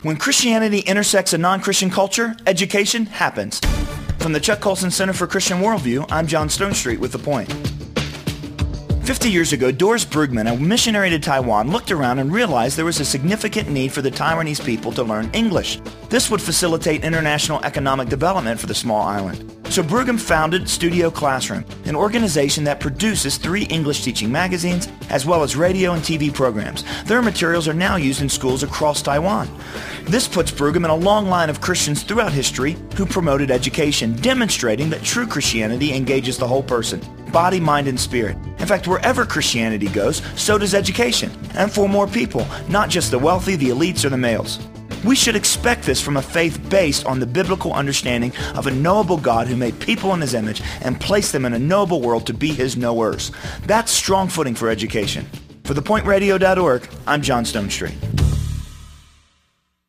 When Christianity intersects a non-Christian culture, education happens. From the Chuck Colson Center for Christian Worldview, I'm John Stonestreet with The Point. 50 years ago, Doris Brugman, a missionary to Taiwan, looked around and realized there was a significant need for the Taiwanese people to learn English. This would facilitate international economic development for the small island. So Brugman founded Studio Classroom, an organization that produces 3 English teaching magazines, as well as radio and TV programs. Their materials are now used in schools across Taiwan. This puts Brugman in a long line of Christians throughout history who promoted education, demonstrating that true Christianity engages the whole person, body, mind, and spirit. In fact, wherever Christianity goes, so does education, and for more people, not just the wealthy, the elites, or the males. We should expect this from a faith based on the biblical understanding of a knowable God who made people in His image and placed them in a knowable world to be His knowers. That's strong footing for education. For thepointradio.org, I'm John Stonestreet.